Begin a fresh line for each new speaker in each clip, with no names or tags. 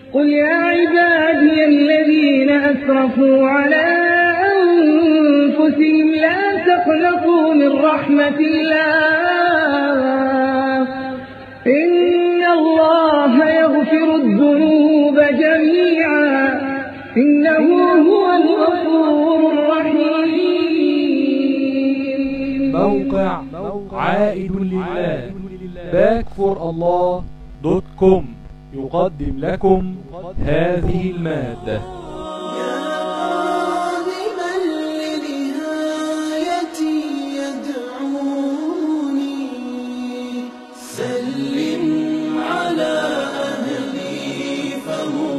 قل يا عبادي الذين أسرفوا على أنفسهم لا تقنطوا من رحمة الله إن الله يغفر الذنوب جميعا إنه هو الغفور الرحيم.
موقع عائد لله backforallah.com يقدم لكم هذه المادة.
سلم على أهلي فهم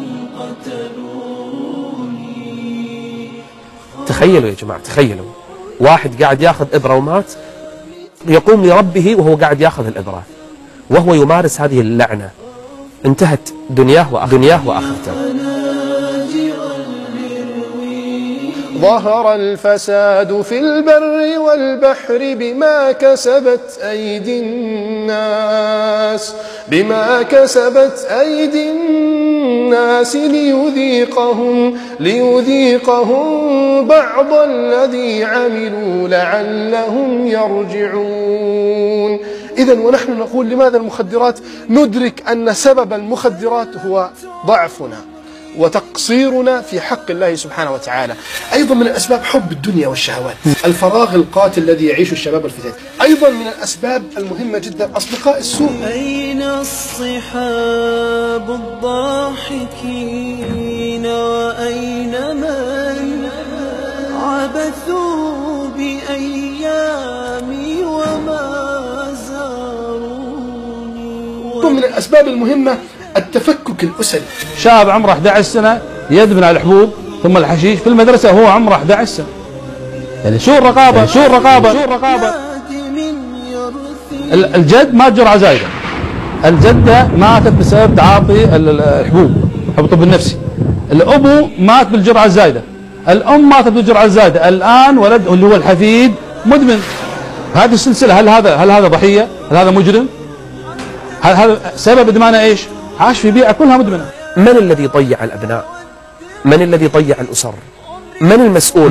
قتلوني.
تخيلوا يا جماعة، تخيلوا واحد قاعد ياخذ إبرة ومات، يقوم لربه وهو قاعد ياخذ الإبرة وهو يمارس هذه اللعنة، انتهت دنياه وآخرته.
ظهر الفساد في البر والبحر بما كسبت أيدي الناس ليذيقهم بعض الذي عملوا لعلهم يرجعون. إذن ونحن نقول لماذا المخدرات؟ ندرك أن سبب المخدرات هو ضعفنا وتقصيرنا في حق الله سبحانه وتعالى. أيضا من الأسباب حب الدنيا والشهوات، الفراغ القاتل الذي يعيشه الشباب والفتيات. أيضا من الأسباب المهمة جدا أصدقاء السوء.
أين الصحاب الضاحكين وأين من عبثوا بأيامي وما زاروني.
من الأسباب المهمة التفكك الأسري.
شاب عمره 11 سنة يدمن على الحبوب ثم الحشيش في المدرسة وهو عمره 11 سنة. يعني شو الرقابة؟ الجد مات جرعة زايدة، الجدة ماتت بسبب تعاطي الحبوب، حب الطب النفسي. الأبو مات بالجرعة الزايدة، الأم ماتت بالجرعة الزايدة، الآن ولد اللي هو الحفيد مدمن. هذه السلسلة، هل هذا ضحية؟ هل هذا مجرم؟ هذا سبب إدمانه إيش؟ عاش في بيئة كلها مدمنة.
من الذي ضيع الأبناء؟ من الذي ضيع الأسر؟ من المسؤول؟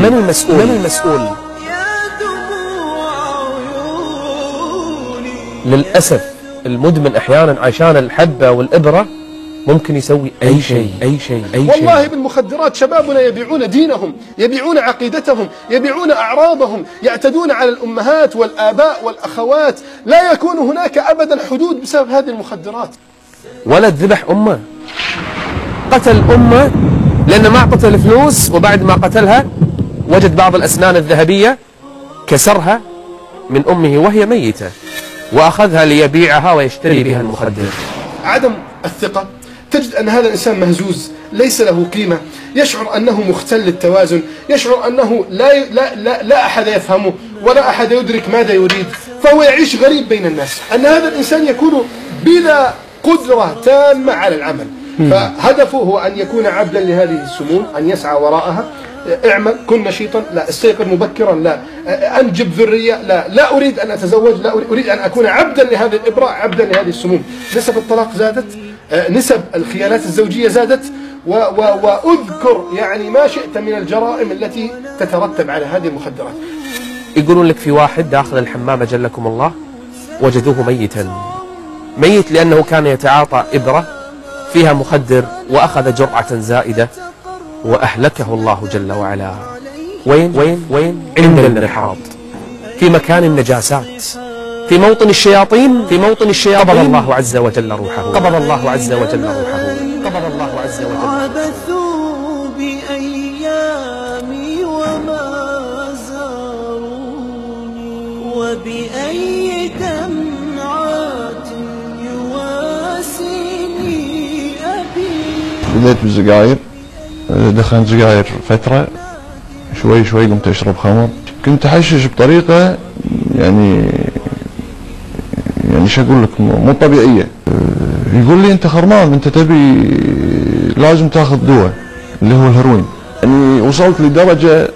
للأسف المدمن أحيانا عشان الحبة والإبرة ممكن يسوي أي شيء.
والله بالمخدرات شبابنا يبيعون دينهم، يبيعون عقيدتهم، يبيعون أعراضهم، يعتدون على الأمهات والآباء والأخوات. لا يكون هناك أبدا حدود بسبب هذه المخدرات.
ولد ذبح أمه، قتل أمه لأنه ما أعطته الفلوس، وبعد ما قتلها وجد بعض الأسنان الذهبية كسرها من أمه وهي ميتة وأخذها ليبيعها ويشتري بها المخدر.
عدم الثقة، تجد أن هذا الإنسان مهزوز، ليس له قيمة، يشعر أنه مختل التوازن، يشعر أنه لا أحد يفهمه ولا أحد يدرك ماذا يريد، فهو يعيش غريب بين الناس. أن هذا الإنسان يكون بلا قدرة تامة على العمل، فهدفه هو أن يكون عبدا لهذه السموم، أن يسعى وراءها. اعمل، كن نشيطا، لا استيقظ مبكرا، لا أنجب ذرية، لا أريد أن أتزوج، لا أريد أن أكون عبدا لهذه الإبرة، عبدا لهذه السموم. نسب الطلاق زادت، نسب الخيانات الزوجية زادت، وأذكر يعني ما شئت من الجرائم التي تترتب على هذه المخدرات.
يقولون لك في واحد داخل الحمام جلكم الله وجدوه ميت لأنه كان يتعاطى إبرة فيها مخدر وأخذ جرعة زائدة وأهلكه الله جل وعلا. وين؟ عند المرحاض، في مكان النجاسات، في موطن الشياطين، قبض الله عز وجل روحه.
عبثوا بأيامي وما زاروني وبأي دمعات يواسيني أبي.
بديت بالسجاير، دخلت سجاير فترة، شوي قمت أشرب خمر. كنت أحشش بطريقة يعني شو أقول لك مو طبيعية. يقول لي أنت خرمان، أنت تبي لازم تاخذ دواء اللي هو الهيروين. يعني وصلت لدرجة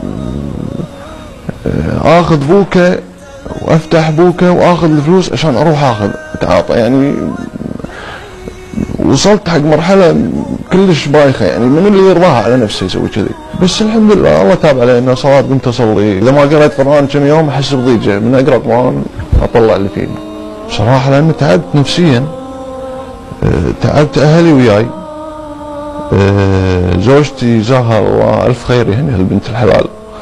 آخذ بوكة وأفتح بوكة وآخذ الفلوس عشان أروح آخذ أتعاطى. يعني وصلت حق مرحله كلش بايخه، يعني من اللي يرضاها على نفسه يسوي كذي. بس الحمد لله الله تاب علي انه صلاه قمت اصلي، اذا ما قريت قران كم يوم احس بضيجه، من اقرا قران اطلع اللي فيه بصراحه، لاني تعبت نفسيا، تعبت اهلي وياي. زوجتي جزاها الله الف خير، يعني هالبنت الحلال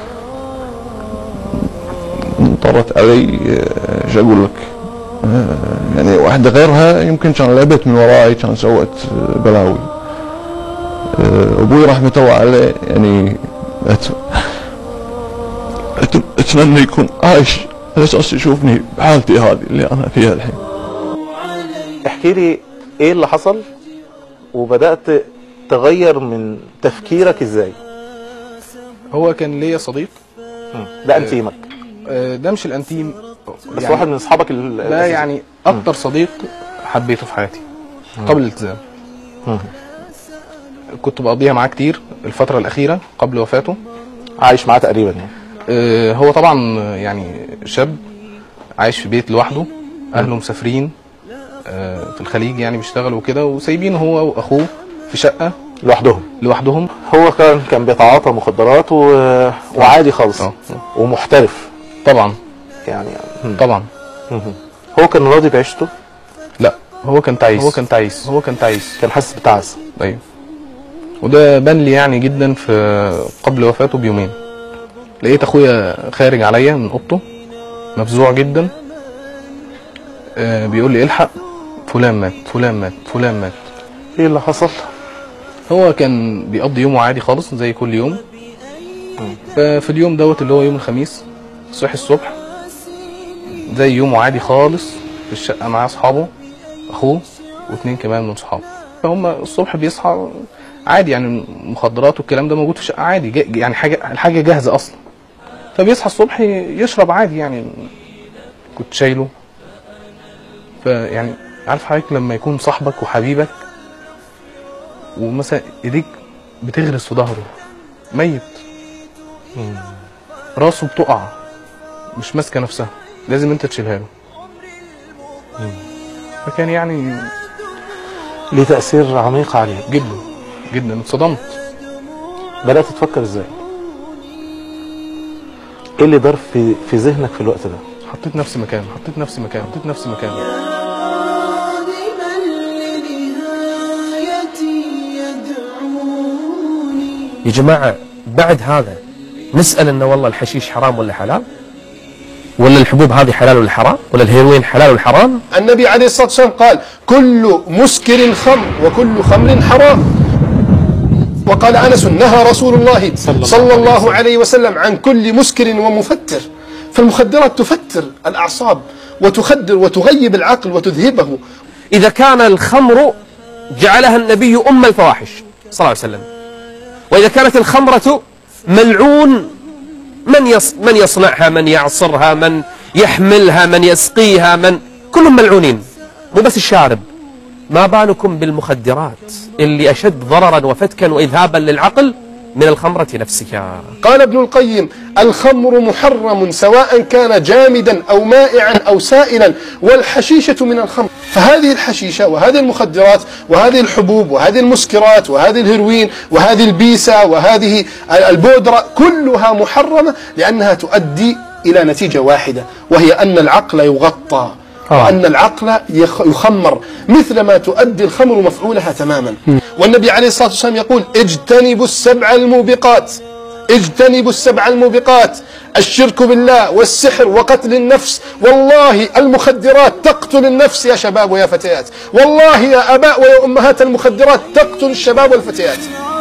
انطرت علي، شو اقول لك، يعني واحده غيرها يمكن كان لعبت من وراي، كان سوت بلاوي. ابوي رحمه الله عليه يعني اتمنى يكون عايش على اساس يشوفني بحالتي هذه اللي انا فيها الحين.
احكي لي ايه اللي حصل وبدات تغير من تفكيرك ازاي؟
هو كان ليا صديق،
ده انتيمك؟
ده مش الانتيم،
بس يعني واحد من اصحابك
ده يعني اكتر صديق حبيته في حياتي قبل الالتزام. كنت بقضيها معاه كتير الفتره الاخيره قبل وفاته.
عايش معاه تقريبا يعني؟
هو طبعا يعني شاب عايش في بيت لوحده، اهله مسافرين في الخليج يعني بيشتغلوا وكده، وسايبينه هو واخوه في شقه لوحدهم.
هو كان بيتعاطى مخدرات وعادي خالص ومحترف
طبعا
يعني.
طبعا
هو كان راضي بعيشته؟
لا، هو كان تعيس.
كان حاسس بتعس.
ايوه، وده بان لي يعني جدا في قبل وفاته بيومين. لقيت اخويا خارج عليا من اوضته مفزوع جدا، بيقول لي الحق فلان مات فلان مات فلان مات.
ايه اللي حصل؟
هو كان بيقضي يومه عادي خالص زي كل يوم. في اليوم دوت اللي هو يوم الخميس صحي الصبح زي يومه عادي خالص في الشقه مع اصحابه، اخوه واثنين كمان من صحابه. فهم الصبح بيصحى عادي، يعني المخدرات والكلام ده موجود في الشقه عادي، يعني الحاجه جاهزه اصلا. فبيصحى الصبح يشرب عادي، يعني كنت شايله. فيعني عارف حضرتك لما يكون صاحبك وحبيبك ومثلا ايديك بتغرس في ظهره ميت، راسه بتقع مش ماسكه نفسها، لازم انت تشيلها له. فكان يعني
ليه تأثير عميق عليك
جدا جدا. اتصدمت.
بدأت تفكر ازاي؟ ايه اللي دار في ذهنك في الوقت ده؟
حطيت نفسي مكانه.
يا جماعة بعد هذا نسأل انه والله الحشيش حرام ولا حلال؟ ولا الحبوب هذه حلال ولا حرام؟ ولا الهيروين حلال ولا حرام؟
النبي عليه الصلاة والسلام قال كل مسكر خمر وكل خمر حرام. وقال أنس نهى رسول الله صلى الله عليه وسلم عن كل مسكر ومفتر. فالمخدرات تفتر الأعصاب وتخدر وتغيب العقل وتذهبه.
إذا كان الخمر جعلها النبي أم الفواحش صلى الله عليه وسلم، وإذا كانت الخمرة ملعون من يصنعها، من يعصرها، من يحملها، من يسقيها، كلهم ملعونين، مو بس الشارب. ما بالكم بالمخدرات اللي أشد ضررا وفتكا وإذهابا للعقل من الخمرة نفسها.
قال ابن القيم الخمر محرم سواء كان جامدا أو مائعا أو سائلا، والحشيشة من الخمر. فهذه الحشيشة وهذه المخدرات وهذه الحبوب وهذه المسكرات وهذه الهيروين وهذه البيسة وهذه البودرة كلها محرمة، لأنها تؤدي إلى نتيجة واحدة، وهي أن العقل يغطى وأن العقل يخمر، مثل ما تؤدي الخمر مفعولها تماما. والنبي عليه الصلاة والسلام يقول اجتنبوا السبع الموبقات، اجتنبوا السبع الموبقات، الشرك بالله والسحر وقتل النفس. والله المخدرات تقتل النفس يا شباب ويا فتيات، والله يا أباء ويا أمهات المخدرات تقتل الشباب والفتيات.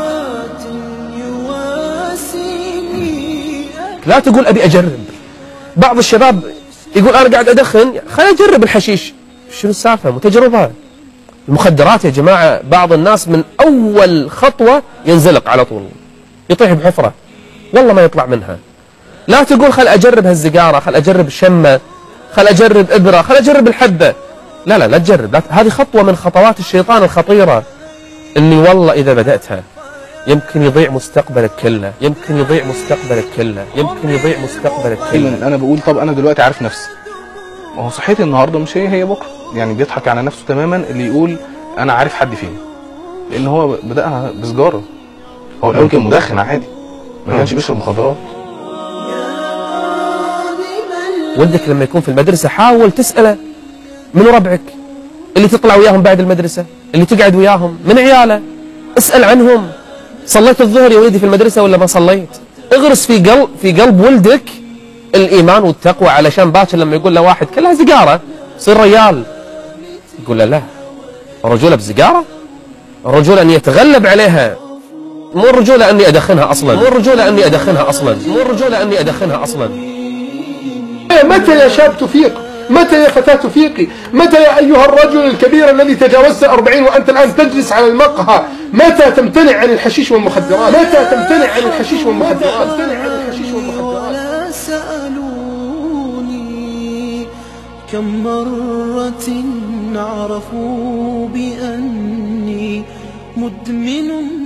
لا تقول أبي أجرب. بعض الشباب يقول أنا قاعد أدخن، خليني أجرب الحشيش. شنو السالفة؟ متجربة. المخدرات يا جماعة بعض الناس من أول خطوة ينزلق على طول، يطيح بحفرة والله ما يطلع منها. لا تقول خل أجرب هالسيجارة، خل أجرب الشمة، خل أجرب إبرة، خل أجرب الحبة. لا تجرب. هذه خطوة من خطوات الشيطان الخطيرة، إني والله إذا بدأتها يمكن يضيع مستقبلك كله، يمكن يضيع مستقبلك كله، يمكن يضيع مستقبلك كله.
أنا بقول طب أنا دلوقتي عارف نفسي، وهو صحتي النهارده مش هي بكره. يعني بيضحك على نفسه تماما اللي يقول انا عارف حد فين، لان هو بدأها بسجاره. هو الاول كان مدخن عادي، ما كانش بيشرب مخدرات.
ولدك لما يكون في المدرسة حاول تسأله منو ربعك اللي تطلع وياهم بعد المدرسة، اللي تقعد وياهم، من عياله، اسأل عنهم. صليت الظهر يا ولدي في المدرسة ولا ما صليت؟ اغرس في قلب ولدك الإيمان والتقوى، علشان باكر لما يقول له واحد كلها سيجارة صير ريال، يقول له لا، الرجولة بسيجارة؟ الرجولة أن يتغلب عليها، مو الرجولة أني أدخنها أصلا، مو الرجولة أني أدخنها أصلا، مو الرجولة أني أدخنها أصلا.
متى يا شاب تفيق؟ متى يا فتاة تفيقي؟ متى يا أيها الرجل الكبير الذي تجاوزت 40 وأنت الآن تجلس على المقهى؟ متى تمتنع عن الحشيش والمخدرات؟ متى تمتنع عن الحشيش والمخدرات؟
ولا سألوني كم مرة عرفوا بأني مدمن